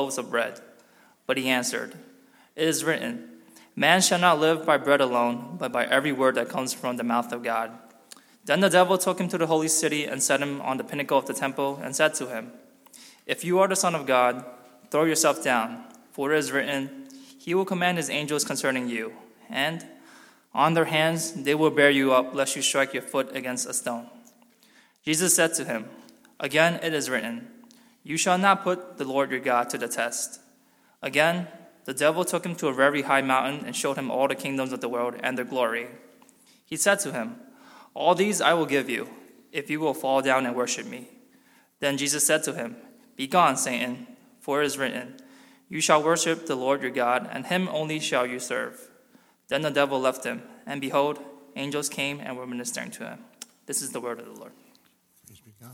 loaves of bread. But he answered, "It is written, 'Man shall not live by bread alone, but by every word that comes from the mouth of God.'" Then the devil took him to the holy city and set him on the pinnacle of the temple and said to him, "If you are the Son of God, throw yourself down, for it is written, 'He will command his angels concerning you, and on their hands they will bear you up, lest you strike your foot against a stone.'" Jesus said to him, "Again it is written, 'You shall not put the Lord your God to the test.'" Again, the devil took him to a very high mountain and showed him all the kingdoms of the world and their glory. He said to him, "All these I will give you, if you will fall down and worship me." Then Jesus said to him, "Begone, Satan, for it is written, 'You shall worship the Lord your God, and him only shall you serve.'" Then the devil left him, and behold, angels came and were ministering to him. This is the word of the Lord. Praise be to God.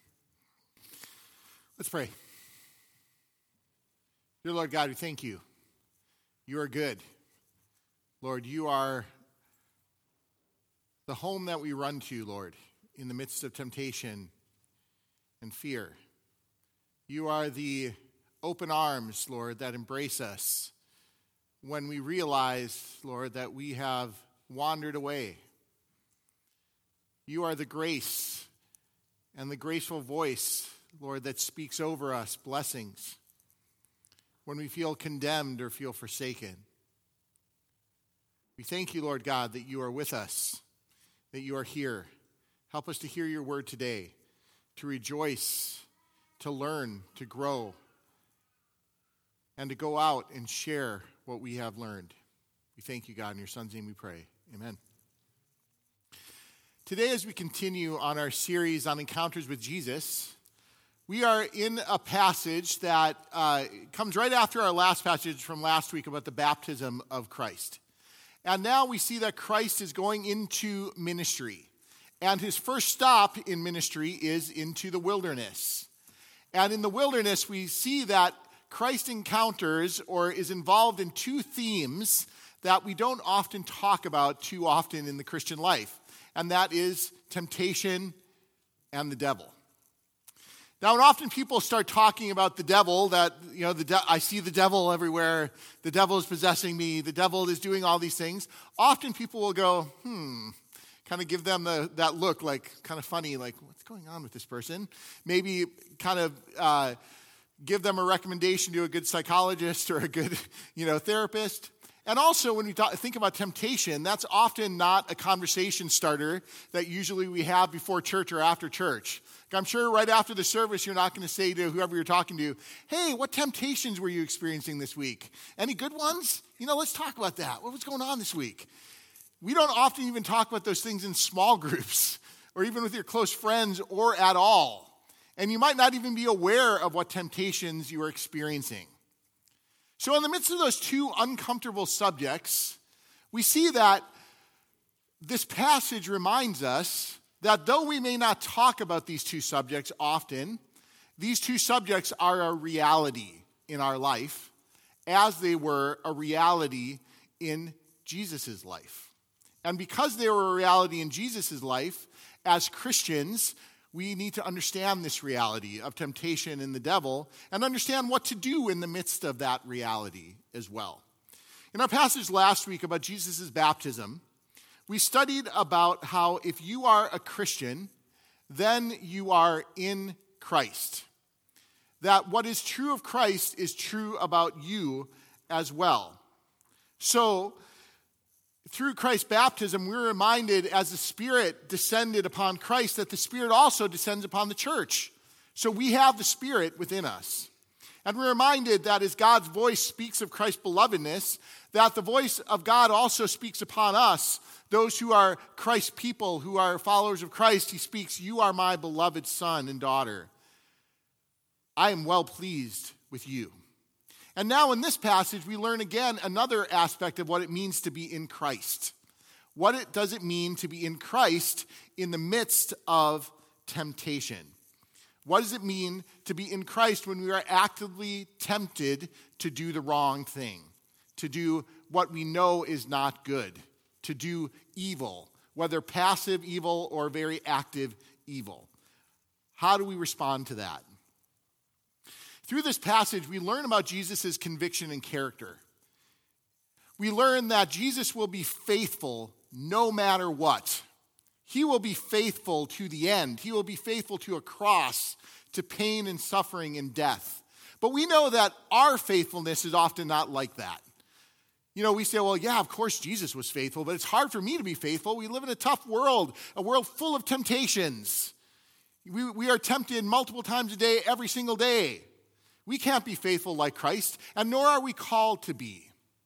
Let's pray. Dear Lord God, we thank you. You are good. Lord, you are the home that we run to, Lord, in the midst of temptation and fear. You are the open arms, Lord, that embrace us when we realize, Lord, that we have wandered away. You are the grace and the graceful voice, Lord, that speaks over us blessings when we feel condemned or feel forsaken. We thank you, Lord God, that you are with us, that you are here. Help us to hear your word today, to rejoice, to learn, to grow, and to go out and share what we have learned. We thank you, God. In your Son's name we pray. Amen. Today, as we continue on our series on encounters with Jesus, we are in a passage that comes right after our last passage from last week about the baptism of Christ. And now we see that Christ is going into ministry. And his first stop in ministry is into the wilderness. And in the wilderness, we see that Christ encounters or is involved in two themes that we don't often talk about too often in the Christian life. And that is temptation and the devil. Now, when often people start talking about the devil, that, I see the devil everywhere, the devil is possessing me, the devil is doing all these things, often people will go, kind of give them that look, like kind of funny, like, what's going on with this person? Maybe kind of give them a recommendation to a good psychologist or a good, therapist. And also, when we think about temptation, that's often not a conversation starter that usually we have before church or after church. I'm sure right after the service, you're not going to say to whoever you're talking to, "Hey, what temptations were you experiencing this week? Any good ones? Let's talk about that. What was going on this week?" We don't often even talk about those things in small groups or even with your close friends or at all. And you might not even be aware of what temptations you are experiencing. So in the midst of those two uncomfortable subjects, we see that this passage reminds us that though we may not talk about these two subjects often, these two subjects are a reality in our life as they were a reality in Jesus' life. And because they were a reality in Jesus' life, as Christians, we need to understand this reality of temptation and the devil and understand what to do in the midst of that reality as well. In our passage last week about Jesus' baptism, we studied about how if you are a Christian, then you are in Christ. That what is true of Christ is true about you as well. So, through Christ's baptism, we're reminded as the Spirit descended upon Christ that the Spirit also descends upon the church. So we have the Spirit within us. And we're reminded that as God's voice speaks of Christ's belovedness, that the voice of God also speaks upon us, those who are Christ's people, who are followers of Christ. He speaks, "You are my beloved son and daughter. I am well pleased with you." And now in this passage, we learn again another aspect of what it means to be in Christ. What does it mean to be in Christ in the midst of temptation? What does it mean to be in Christ when we are actively tempted to do the wrong thing, to do what we know is not good, to do evil, whether passive evil or very active evil? How do we respond to that? through this passage, we learn about Jesus' conviction and character. We learn that Jesus will be faithful no matter what. He will be faithful to the end. He will be faithful to a cross, to pain and suffering and death. But we know that our faithfulness is often not like that. You know, we say, well, yeah, of course Jesus was faithful, but it's hard for me to be faithful. We live in a tough world, a world full of temptations. We are tempted multiple times a day, every single day. We can't be faithful like Christ, and nor are we called to be.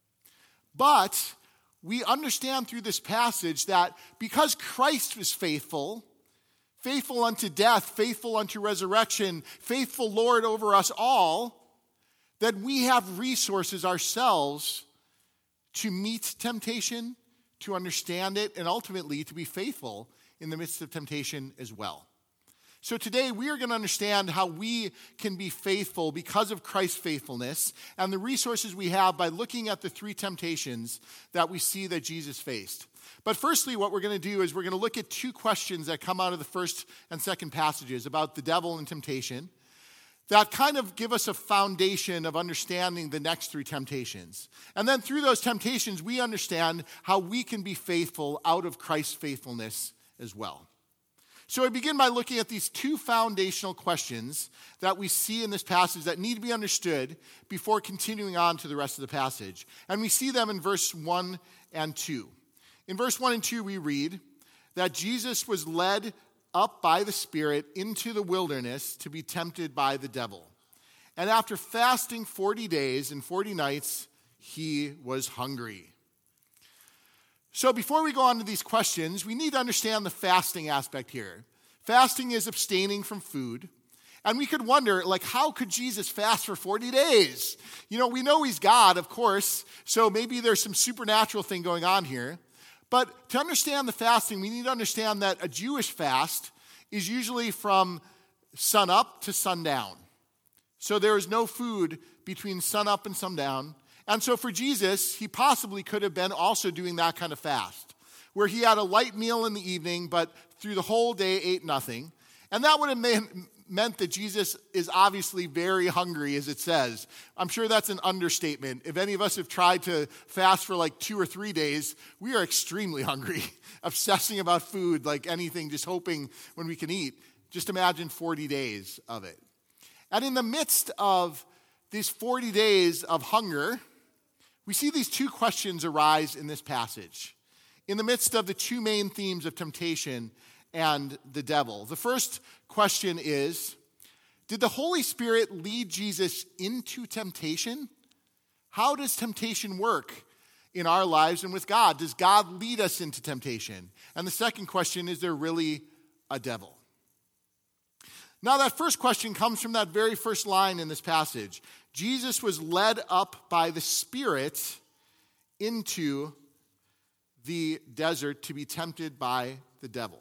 But we understand through this passage that because Christ was faithful, faithful unto death, faithful unto resurrection, faithful Lord over us all, that we have resources ourselves to meet temptation, to understand it, and ultimately to be faithful in the midst of temptation as well. So today we are going to understand how we can be faithful because of Christ's faithfulness and the resources we have by looking at the three temptations that we see that Jesus faced. But firstly, what we're going to do is we're going to look at two questions that come out of the first and second passages about the devil and temptation that kind of give us a foundation of understanding the next three temptations. And then through those temptations, we understand how we can be faithful out of Christ's faithfulness as well. So I begin by looking at these two foundational questions that we see in this passage that need to be understood before continuing on to the rest of the passage. And we see them in verse 1 and 2. In verse 1 and 2, we read that Jesus was led up by the Spirit into the wilderness to be tempted by the devil. And after fasting 40 days and 40 nights, he was hungry. So before we go on to these questions, we need to understand the fasting aspect here. Fasting is abstaining from food. And we could wonder, how could Jesus fast for 40 days? You know, we know he's God, of course, so maybe there's some supernatural thing going on here. But to understand the fasting, we need to understand that a Jewish fast is usually from sunup to sundown. So there is no food between sunup and sundown. And so for Jesus, he possibly could have been also doing that kind of fast, where he had a light meal in the evening, but through the whole day ate nothing. And that would have meant that Jesus is obviously very hungry, as it says. I'm sure that's an understatement. If any of us have tried to fast for 2 or 3 days, we are extremely hungry, obsessing about food like anything, just hoping when we can eat. Just imagine 40 days of it. And in the midst of these 40 days of hunger, we see these two questions arise in this passage, in the midst of the two main themes of temptation and the devil. The first question is, did the Holy Spirit lead Jesus into temptation? How does temptation work in our lives and with God? Does God lead us into temptation? And the second question, is there really a devil? Now that first question comes from that very first line in this passage. Jesus was led up by the Spirit into the desert to be tempted by the devil.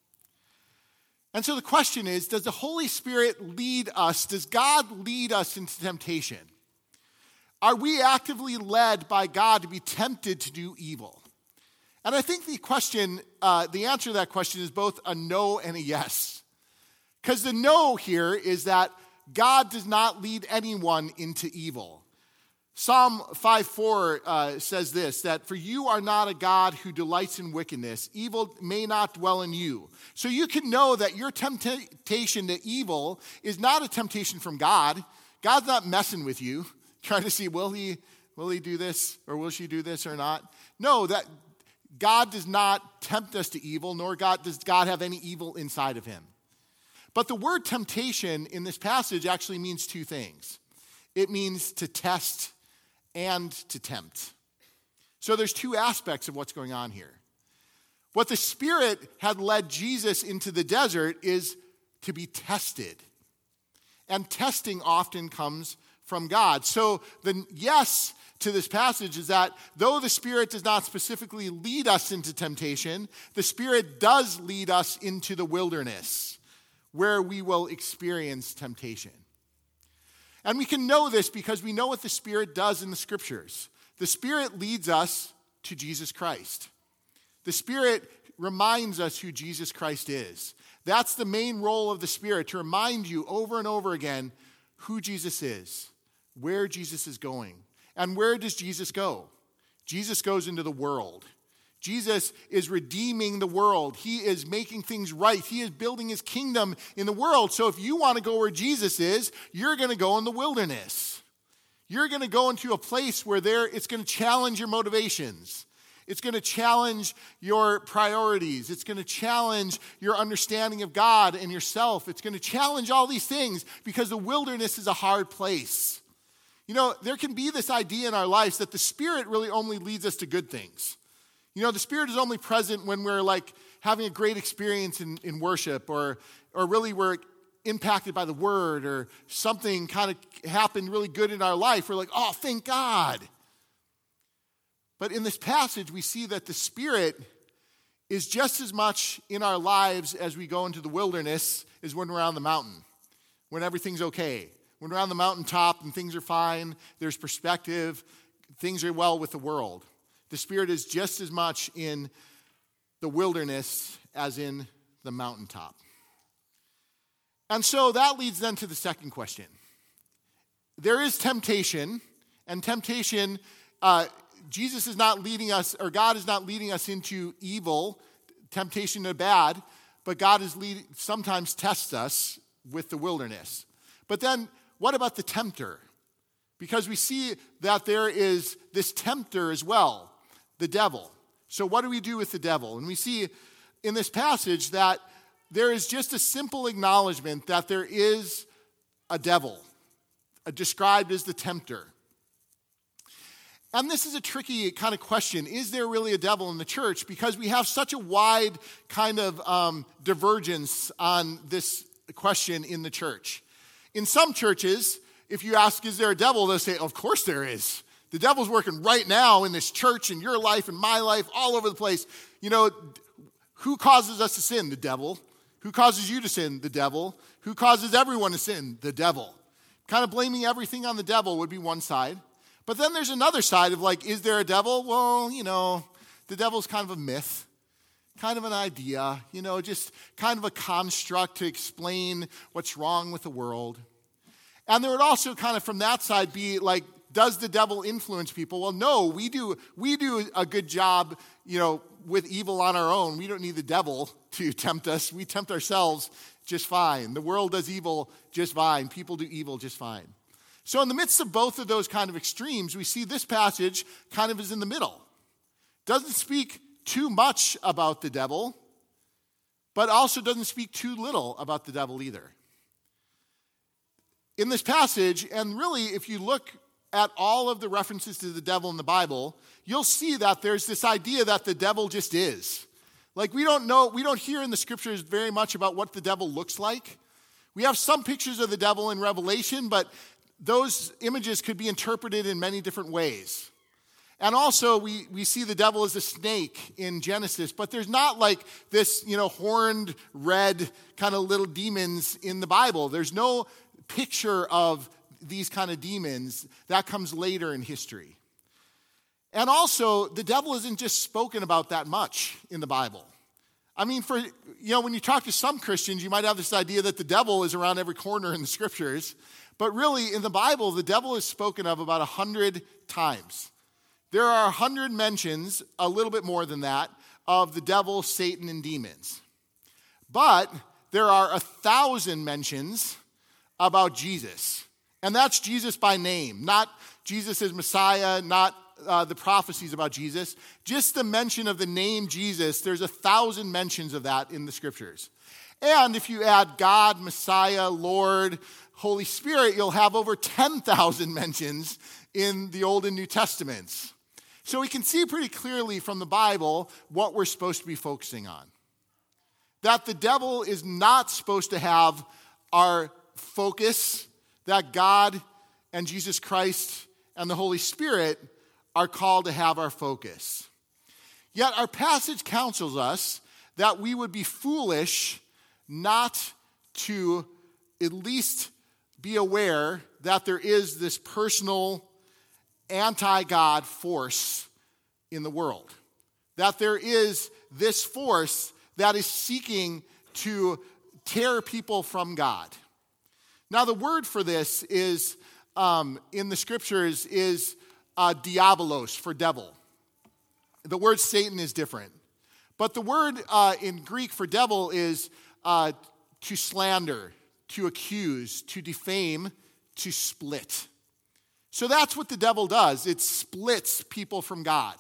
And so the question is, does the Holy Spirit lead us? Does God lead us into temptation? Are we actively led by God to be tempted to do evil? And I think the answer to that question is both a no and a yes. Because the no here is that God does not lead anyone into evil. Psalm 5:4 says this, that for you are not a God who delights in wickedness. Evil may not dwell in you. So you can know that your temptation to evil is not a temptation from God. God's not messing with you, trying to see, will he do this or will she do this or not? No, that God does not tempt us to evil, nor does God have any evil inside of him. But the word temptation in this passage actually means two things. It means to test and to tempt. So there's two aspects of what's going on here. What the Spirit had led Jesus into the desert is to be tested. And testing often comes from God. So the yes to this passage is that though the Spirit does not specifically lead us into temptation, the Spirit does lead us into the wilderness, where we will experience temptation. And we can know this because we know what the Spirit does in the Scriptures. The Spirit leads us to Jesus Christ. The Spirit reminds us who Jesus Christ is. That's the main role of the Spirit, to remind you over and over again who Jesus is, where Jesus is going. And where does Jesus go? Jesus goes into the world. Jesus is redeeming the world. He is making things right. He is building his kingdom in the world. So if you want to go where Jesus is, you're going to go in the wilderness. You're going to go into a place where it's going to challenge your motivations. It's going to challenge your priorities. It's going to challenge your understanding of God and yourself. It's going to challenge all these things because the wilderness is a hard place. You know, there can be this idea in our lives that the Spirit really only leads us to good things. You know, the Spirit is only present when we're like having a great experience in worship or really we're impacted by the Word or something kind of happened really good in our life. We're like, oh, thank God. But in this passage, we see that the Spirit is just as much in our lives as we go into the wilderness as when we're on the mountain, when everything's okay. When we're on the mountaintop and things are fine, there's perspective, things are well with the world. The Spirit is just as much in the wilderness as in the mountaintop. And so that leads then to the second question. There is temptation, and temptation, Jesus is not leading us, or God is not leading us into evil, temptation to bad, but God is sometimes tests us with the wilderness. But then, what about the tempter? Because we see that there is this tempter as well, the devil. So what do we do with the devil? And we see in this passage that there is just a simple acknowledgement that there is a devil, described as the tempter. And this is a tricky kind of question. Is there really a devil in the church? Because we have such a wide kind of divergence on this question in the church. In some churches, if you ask, is there a devil? They'll say, of course there is. The devil's working right now in this church, in your life, in my life, all over the place. You know, who causes us to sin? The devil. Who causes you to sin? The devil. Who causes everyone to sin? The devil. Kind of blaming everything on the devil would be one side. But then there's another side of like, is there a devil? Well, you know, the devil's kind of a myth, kind of an idea, you know, just kind of a construct to explain what's wrong with the world. And there would also kind of from that side be like, does the devil influence people? Well, no, we do a good job, you know, with evil on our own. We don't need the devil to tempt us. We tempt ourselves just fine. The world does evil just fine. People do evil just fine. So in the midst of both of those kind of extremes, we see this passage kind of is in the middle. Doesn't speak too much about the devil, but also doesn't speak too little about the devil either. In this passage, and really if you look at all of the references to the devil in the Bible, you'll see that there's this idea that the devil just is. Like we don't hear in the scriptures very much about what the devil looks like. We have some pictures of the devil in Revelation, but those images could be interpreted in many different ways. And also, we see the devil as a snake in Genesis, but there's not like this, you know, horned, red kind of little demons in the Bible. There's no picture of these kind of demons. That comes later in history. And also, the devil isn't just spoken about that much in the Bible. I mean, when you talk to some Christians, you might have this idea that the devil is around every corner in the scriptures. But really, in the Bible, the devil is spoken of about 100 times. There are 100 mentions, a little bit more than that, of the devil, Satan, and demons. But there are 1,000 mentions about Jesus. And that's Jesus by name, not Jesus as Messiah, not the prophecies about Jesus. Just the mention of the name Jesus, there's 1,000 mentions of that in the scriptures. And if you add God, Messiah, Lord, Holy Spirit, you'll have over 10,000 mentions in the Old and New Testaments. So we can see pretty clearly from the Bible what we're supposed to be focusing on. That the devil is not supposed to have our focus, that God and Jesus Christ and the Holy Spirit are called to have our focus. Yet our passage counsels us that we would be foolish not to at least be aware that there is this personal anti-God force in the world. That there is this force that is seeking to tear people from God. Now, the word for this is, in the scriptures, is diabolos, for devil. The word Satan is different. But the word in Greek for devil is to slander, to accuse, to defame, to split. So that's what the devil does. It splits people from God.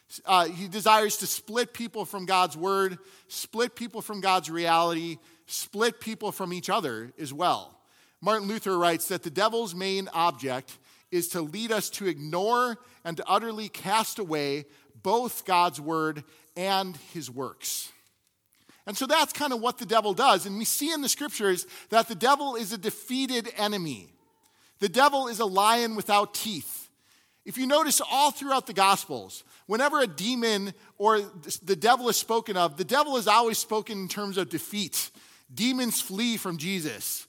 He desires to split people from God's word, split people from God's reality, split people from each other as well. Martin Luther writes that the devil's main object is to lead us to ignore and to utterly cast away both God's word and his works. And so that's kind of what the devil does. And we see in the scriptures that the devil is a defeated enemy. The devil is a lion without teeth. If you notice all throughout the Gospels, whenever a demon or the devil is spoken of, the devil is always spoken in terms of defeat. Demons flee from Jesus.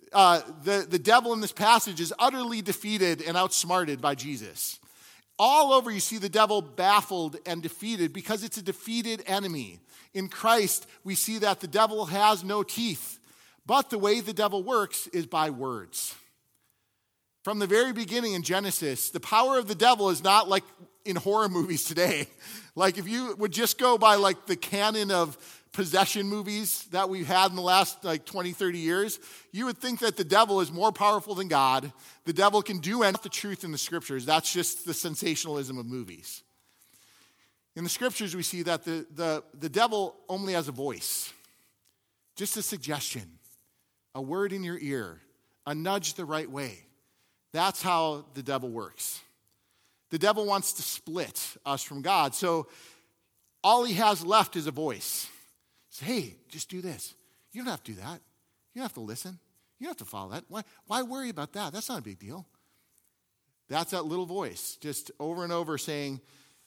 The devil in this passage is utterly defeated and outsmarted by Jesus. All over you see the devil baffled and defeated because it's a defeated enemy. In Christ, we see that the devil has no teeth. But the way the devil works is by words. From the very beginning in Genesis, the power of the devil is not like in horror movies today. Like if you would just go by like the canon of possession movies that we've had in the last 20, 30 years, you would think that the devil is more powerful than God. The devil can do the truth in the scriptures. That's just the sensationalism of movies. In the scriptures, we see that the devil only has a voice, just a suggestion, a word in your ear, a nudge the right way. That's how the devil works. The devil wants to split us from God. So all he has left is a voice. Say, hey, just do this. You don't have to do that. You don't have to listen. You don't have to follow that. Why worry about that? That's not a big deal. That's that little voice, just over and over saying,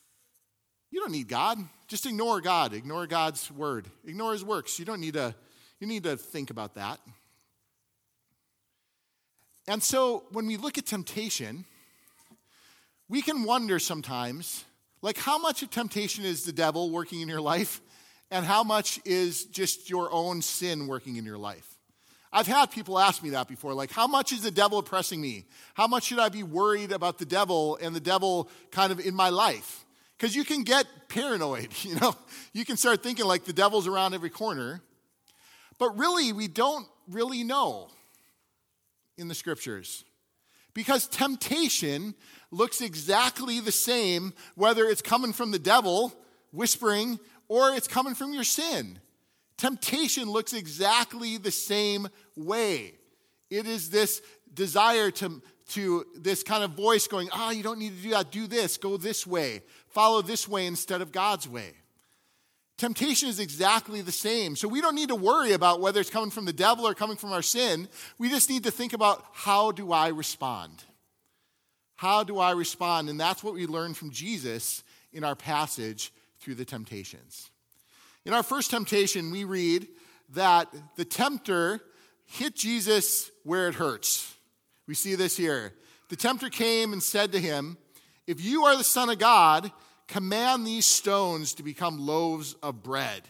you don't need God. Just ignore God. Ignore God's word. Ignore his works. You need to think about that. And so when we look at temptation, we can wonder sometimes, like how much of temptation is the devil working in your life and how much is just your own sin working in your life? I've had people ask me that before, like how much is the devil oppressing me? How much should I be worried about the devil and the devil kind of in my life? Because you can get paranoid, You can start thinking like the devil's around every corner. But really, we don't really know in the scriptures. Because temptation looks exactly the same whether it's coming from the devil whispering or it's coming from your sin. Temptation looks exactly the same way. It is this desire to this kind of voice going, you don't need to do that, do this, go this way, follow this way instead of God's way. Temptation is exactly the same. So we don't need to worry about whether it's coming from the devil or coming from our sin. We just need to think about, how do I respond? How do I respond? And that's what we learn from Jesus in our passage through the temptations. In our first temptation, we read that the tempter hit Jesus where it hurts. We see this here. The tempter came and said to him, if you are the Son of God, command these stones to become loaves of bread.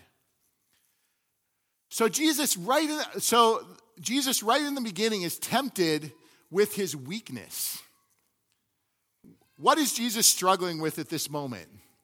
So Jesus right in the beginning is tempted with his weakness. What is Jesus struggling with at this moment?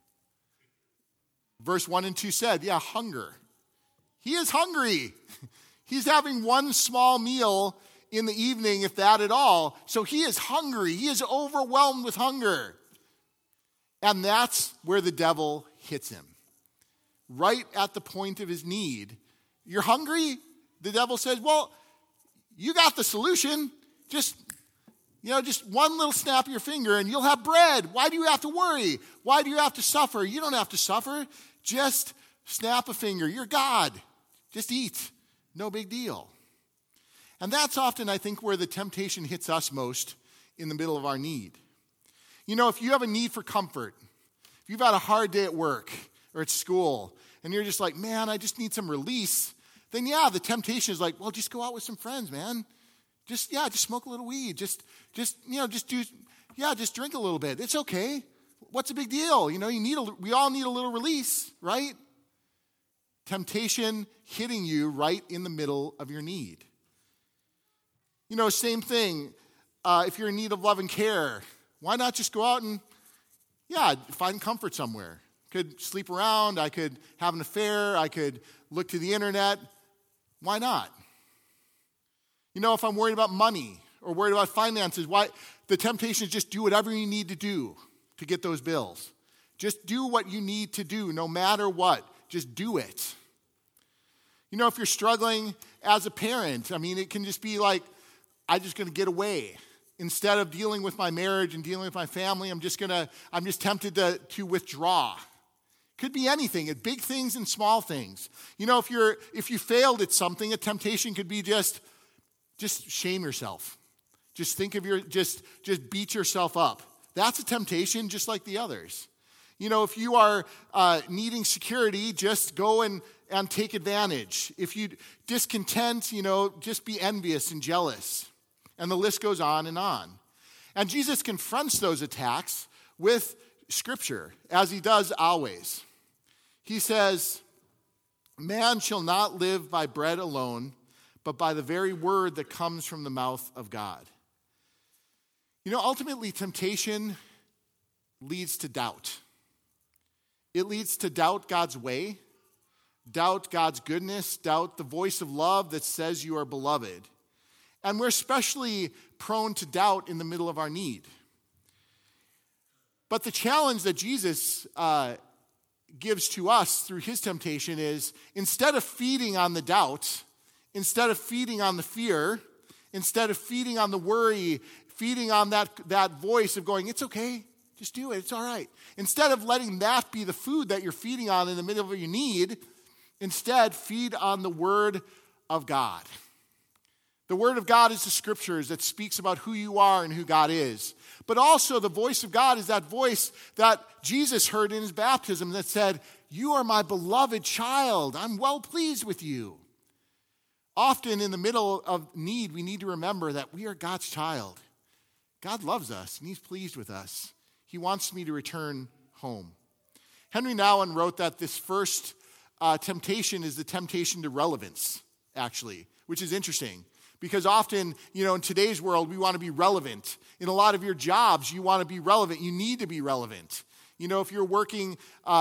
Verse 1 and 2 said, hunger. He is hungry. He's having one small meal in the evening, if that at all. So he is hungry. He is overwhelmed with hunger. And that's where the devil hits him. Right at the point of his need. You're hungry? The devil says, well, you got the solution. Just one little snap of your finger and you'll have bread. Why do you have to worry? Why do you have to suffer? You don't have to suffer. Just snap a finger. You're God. Just eat. No big deal. And that's often, I think, where the temptation hits us most, in the middle of our need. If you have a need for comfort, if you've had a hard day at work or at school, and you're just like, man, I just need some release, then the temptation is like, well, just go out with some friends, man. Just smoke a little weed. Just drink a little bit. It's okay. What's the big deal? We all need a little release, right? Temptation hitting you right in the middle of your need. Same thing. If you're in need of love and care, why not just go out and, find comfort somewhere? Could sleep around. I could have an affair. I could look to the internet. Why not? If I'm worried about money or worried about finances, the temptation is just do whatever you need to do to get those bills. Just do what you need to do, no matter what. Just do it. If you're struggling as a parent, it can just be like, I'm just going to get away. Instead of dealing with my marriage and dealing with my family, I'm just tempted to withdraw. Could be anything, big things and small things. If you failed at something, a temptation could be just shame yourself. Just think of just beat yourself up. That's a temptation just like the others. If you are needing security, just go and take advantage. If you discontent, just be envious and jealous. And the list goes on. And Jesus confronts those attacks with Scripture, as he does always. He says, man shall not live by bread alone, but by the very word that comes from the mouth of God. Ultimately, temptation leads to doubt. It leads to doubt God's way, doubt God's goodness, doubt the voice of love that says you are beloved. And we're especially prone to doubt in the middle of our need. But the challenge that Jesus gives to us through his temptation is, instead of feeding on the doubt, instead of feeding on the fear, instead of feeding on the worry, feeding on that voice of going, it's okay, just do it, it's all right. Instead of letting that be the food that you're feeding on in the middle of your need, instead feed on the Word of God. The Word of God is the Scriptures that speaks about who you are and who God is. But also the voice of God is that voice that Jesus heard in his baptism that said, you are my beloved child. I'm well pleased with you. Often in the middle of need, we need to remember that we are God's child. God loves us and he's pleased with us. He wants me to return home. Henry Nouwen wrote that this first temptation is the temptation to relevance, actually, which is interesting. Because often, in today's world, we want to be relevant. In a lot of your jobs, you want to be relevant. You need to be relevant. If you're working,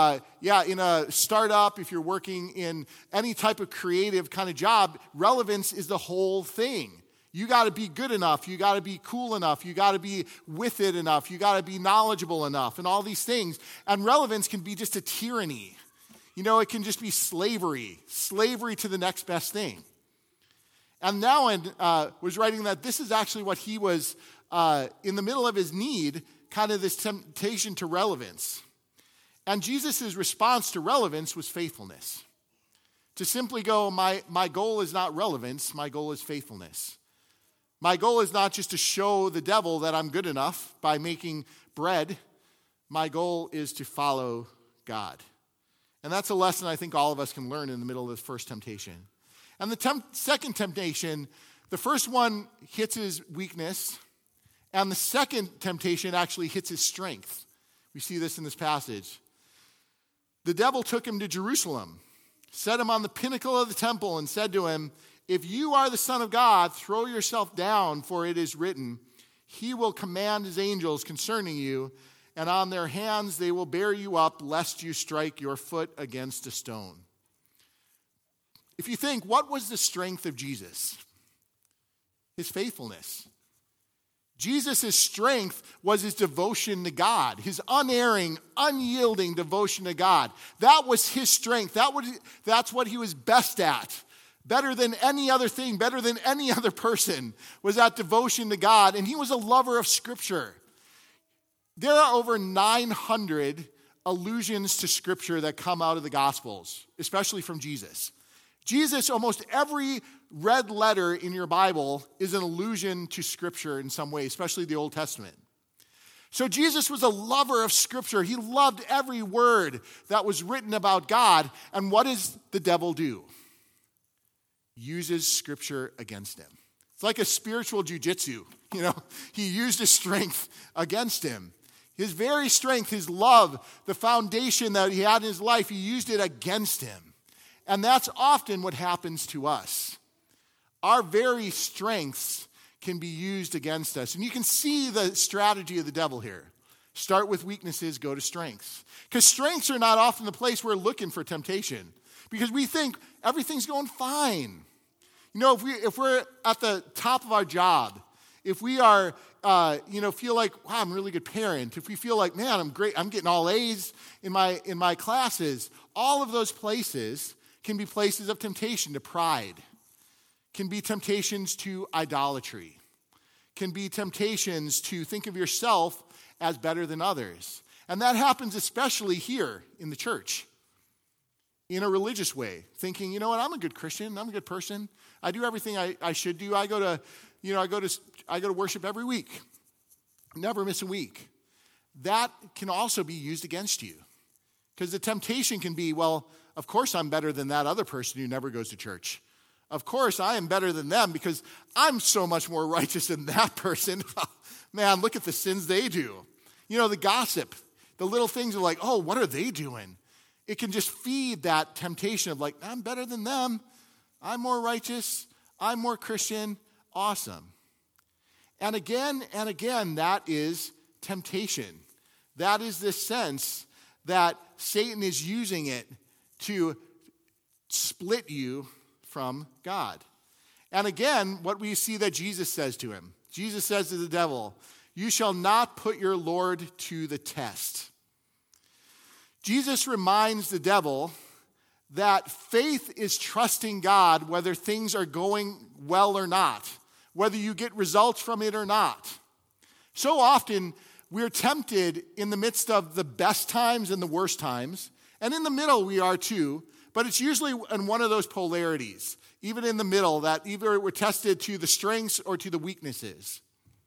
in a startup, if you're working in any type of creative kind of job, relevance is the whole thing. You got to be good enough. You got to be cool enough. You got to be with it enough. You got to be knowledgeable enough and all these things. And relevance can be just a tyranny. It can just be slavery to the next best thing. And Nouwen was writing that this is actually what he was, in the middle of his need, kind of this temptation to relevance. And Jesus' response to relevance was faithfulness. To simply go, my goal is not relevance, my goal is faithfulness. My goal is not just to show the devil that I'm good enough by making bread. My goal is to follow God. And that's a lesson I think all of us can learn in the middle of this first temptation. And the second temptation, the first one hits his weakness, and the second temptation actually hits his strength. We see this in this passage. The devil took him to Jerusalem, set him on the pinnacle of the temple, and said to him, if you are the Son of God, throw yourself down, for it is written, he will command his angels concerning you, and on their hands they will bear you up, lest you strike your foot against a stone. If you think, what was the strength of Jesus? His faithfulness. Jesus' strength was his devotion to God, his unerring, unyielding devotion to God. That was his strength. That's what he was best at. Better than any other thing, better than any other person, was that devotion to God. And he was a lover of Scripture. There are over 900 allusions to Scripture that come out of the Gospels, especially from Jesus. Jesus, almost every red letter in your Bible is an allusion to Scripture in some way, especially the Old Testament. So Jesus was a lover of Scripture. He loved every word that was written about God. And what does the devil do? Uses Scripture against him. It's like a spiritual jujitsu. He used his strength against him. His very strength, his love, the foundation that he had in his life, he used it against him. And that's often what happens to us. Our very strengths can be used against us. And you can see the strategy of the devil here. Start with weaknesses, go to strengths. Because strengths are not often the place we're looking for temptation. Because we think everything's going fine. You know, if we're at the top of our job, if we are, feel like, wow, I'm a really good parent. If we feel like, man, I'm great, I'm getting all A's in my classes. All of those places can be places of temptation to pride. Can be temptations to idolatry. Can be temptations to think of yourself as better than others. And that happens especially here in the church, in a religious way, thinking, you know what, I'm a good Christian, I'm a good person. I do everything I should do. I go to worship every week. Never miss a week. That can also be used against you. Because the temptation can be, well, of course I'm better than that other person who never goes to church. Of course I am better than them because I'm so much more righteous than that person. Man, look at the sins they do. You know, the gossip, the little things are like, oh, what are they doing? It can just feed that temptation of like, I'm better than them. I'm more righteous. I'm more Christian. Awesome. And again, that is temptation. That is this sense that Satan is using it to split you from God. And again, what we see that Jesus says to him. Jesus says to the devil, you shall not put your Lord to the test. Jesus reminds the devil that faith is trusting God whether things are going well or not, whether you get results from it or not. So often, we're tempted in the midst of the best times and the worst times, and in the middle we are too, but it's usually in one of those polarities, even in the middle, that either we're tested to the strengths or to the weaknesses.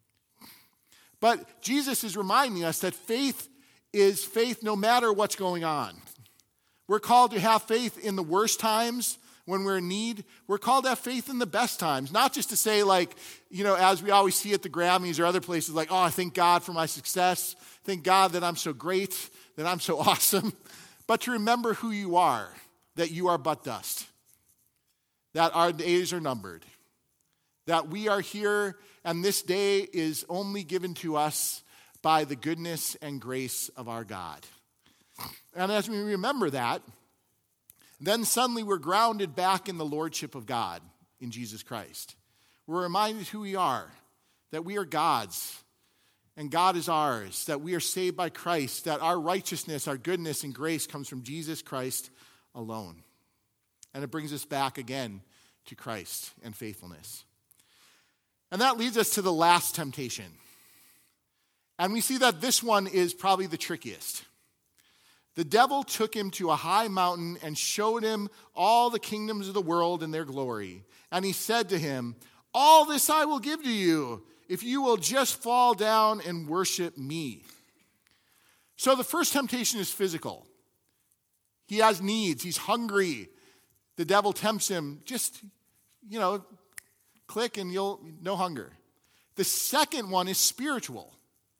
But Jesus is reminding us that faith is faith no matter what's going on. We're called to have faith in the worst times when we're in need. We're called to have faith in the best times. Not just to say like, as we always see at the Grammys or other places, like, oh, I thank God for my success. Thank God that I'm so great, that I'm so awesome. But to remember who you are, that you are but dust, that our days are numbered, that we are here and this day is only given to us by the goodness and grace of our God. And as we remember that, then suddenly we're grounded back in the lordship of God in Jesus Christ. We're reminded who we are, that we are God's, and God is ours, that we are saved by Christ, that our righteousness, our goodness, and grace comes from Jesus Christ alone. And it brings us back again to Christ and faithfulness. And that leads us to the last temptation. And we see that this one is probably the trickiest. The devil took him to a high mountain and showed him all the kingdoms of the world and their glory. And he said to him, all this I will give to you if you will just fall down and worship me. So the first temptation is physical. He has needs. He's hungry. The devil tempts him. Just, click and you'll no hunger. The second one is spiritual.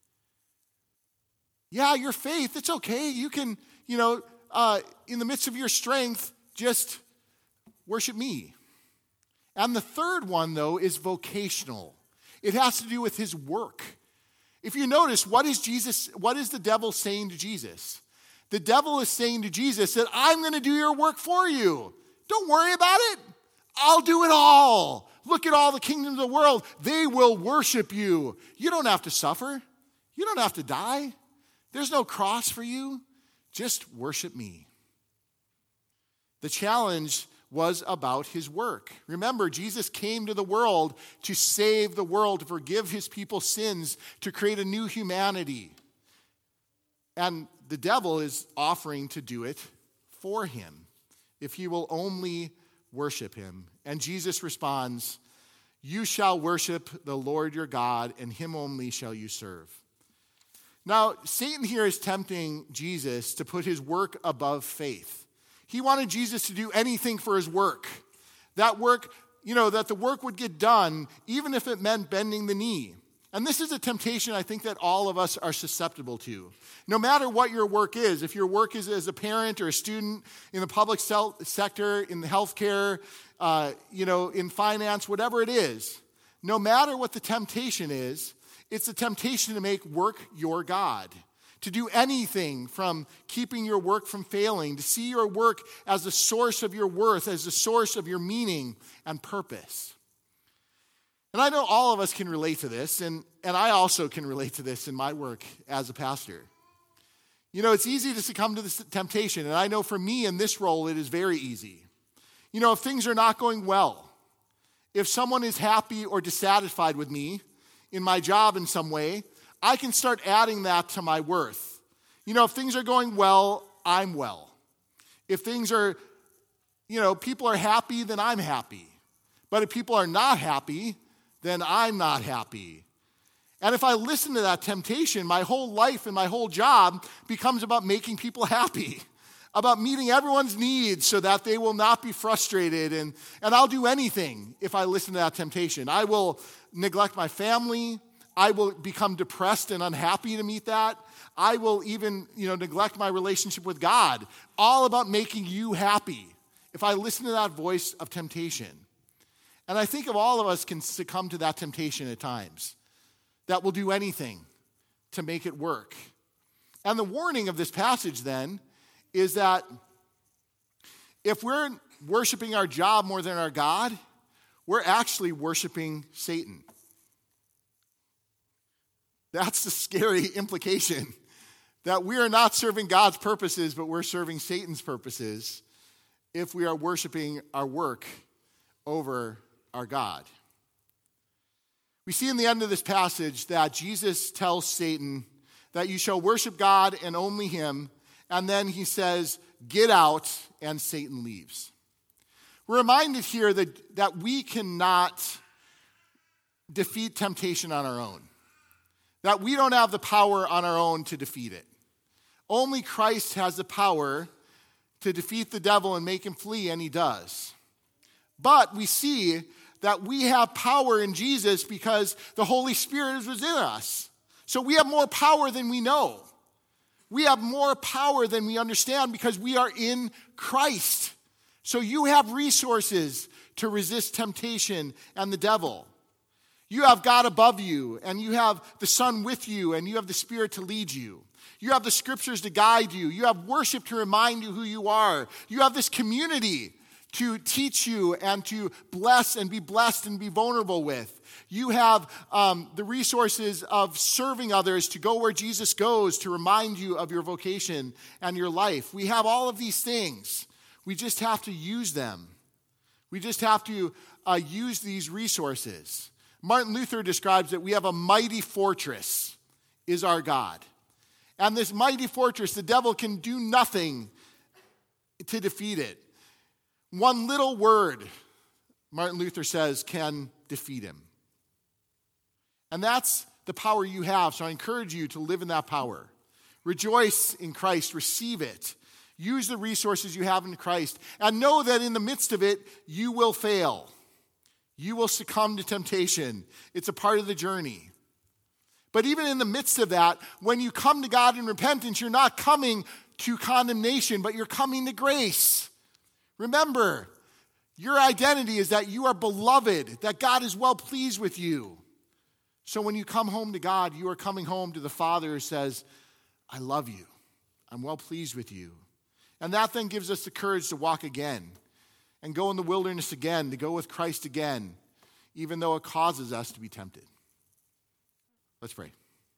Yeah, your faith, it's okay. You can, in the midst of your strength, just worship me. And the third one, though, is vocational. It has to do with his work. If you notice, what is the devil saying to Jesus? The devil is saying to Jesus that I'm going to do your work for you. Don't worry about it. I'll do it all. Look at all the kingdoms of the world. They will worship you. You don't have to suffer. You don't have to die. There's no cross for you. Just worship me. The challenge was about his work. Remember, Jesus came to the world to save the world, to forgive his people's sins, to create a new humanity. And the devil is offering to do it for him if he will only worship him. And Jesus responds, you shall worship the Lord your God, and him only shall you serve. Now, Satan here is tempting Jesus to put his work above faith. He wanted Jesus to do anything for his work. That work, that the work would get done, even if it meant bending the knee. And this is a temptation I think that all of us are susceptible to. No matter what your work is, if your work is as a parent or a student in the public sector, in the healthcare, in finance, whatever it is, no matter what the temptation is, it's the temptation to make work your God, to do anything from keeping your work from failing, to see your work as the source of your worth, as the source of your meaning and purpose. And I know all of us can relate to this, and I also can relate to this in my work as a pastor. You know, it's easy to succumb to this temptation, and I know for me in this role, it is very easy. You know, if things are not going well, if someone is happy or dissatisfied with me in my job in some way, I can start adding that to my worth. You know, if things are going well, I'm well. If things are, people are happy, then I'm happy. But if people are not happy, then I'm not happy. And if I listen to that temptation, my whole life and my whole job becomes about making people happy, about meeting everyone's needs so that they will not be frustrated. And I'll do anything if I listen to that temptation. I will neglect my family. I will become depressed and unhappy to meet that. I will even, neglect my relationship with God, all about making you happy if I listen to that voice of temptation. And I think of all of us can succumb to that temptation at times, that will do anything to make it work. And the warning of this passage then is that if we're worshiping our job more than our God, we're actually worshiping Satan. That's the scary implication, that we are not serving God's purposes, but we're serving Satan's purposes if we are worshiping our work over our God. We see in the end of this passage that Jesus tells Satan that you shall worship God and only him, and then he says, get out, and Satan leaves. We're reminded here that we cannot defeat temptation on our own, that we don't have the power on our own to defeat it. Only Christ has the power to defeat the devil and make him flee, and he does. But we see that we have power in Jesus because the Holy Spirit is within us. So we have more power than we know. We have more power than we understand because we are in Christ. So you have resources to resist temptation and the devil. You have God above you, and you have the Son with you, and you have the Spirit to lead you. You have the Scriptures to guide you. You have worship to remind you who you are. You have this community to teach you and to bless and be blessed and be vulnerable with. You have the resources of serving others to go where Jesus goes to remind you of your vocation and your life. We have all of these things. We just have to use them. We just have to use these resources. Martin Luther describes that we have a mighty fortress is our God. And this mighty fortress, the devil can do nothing to defeat it. One little word, Martin Luther says, can defeat him. And that's the power you have, so I encourage you to live in that power. Rejoice in Christ, receive it. Use the resources you have in Christ, and know that in the midst of it, you will fail. You will succumb to temptation. It's a part of the journey. But even in the midst of that, when you come to God in repentance, you're not coming to condemnation, but you're coming to grace. Remember, your identity is that you are beloved, that God is well pleased with you. So when you come home to God, you are coming home to the Father who says, I love you. I'm well pleased with you. And that then gives us the courage to walk again and go in the wilderness again, to go with Christ again, even though it causes us to be tempted. Let's pray.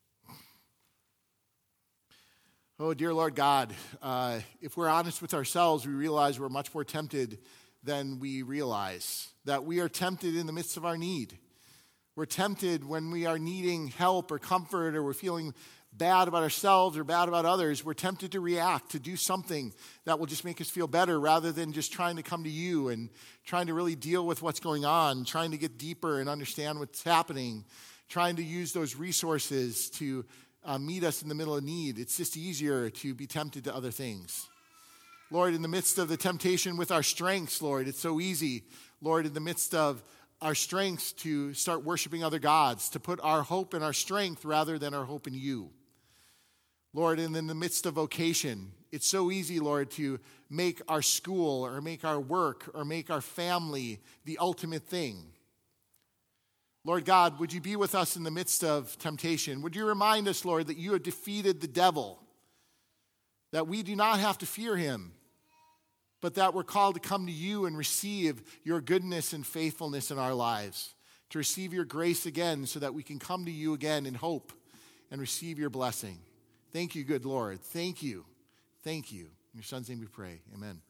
Oh, dear Lord God, if we're honest with ourselves, we realize we're much more tempted than we realize, that we are tempted in the midst of our need. We're tempted when we are needing help or comfort, or we're feeling bad about ourselves or bad about others. We're tempted to react, to do something that will just make us feel better rather than just trying to come to you and trying to really deal with what's going on, trying to get deeper and understand what's happening, trying to use those resources to meet us in the middle of need. It's just easier to be tempted to other things. Lord, in the midst of the temptation with our strengths, Lord, it's so easy, Lord, in the midst of our strengths to start worshiping other gods, to put our hope in our strength rather than our hope in you. Lord, and in the midst of vocation, it's so easy, Lord, to make our school or make our work or make our family the ultimate thing. Lord God, would you be with us in the midst of temptation? Would you remind us, Lord, that you have defeated the devil, that we do not have to fear him, but that we're called to come to you and receive your goodness and faithfulness in our lives, to receive your grace again so that we can come to you again in hope and receive your blessing. Thank you, good Lord. Thank you. Thank you. In your Son's name we pray. Amen.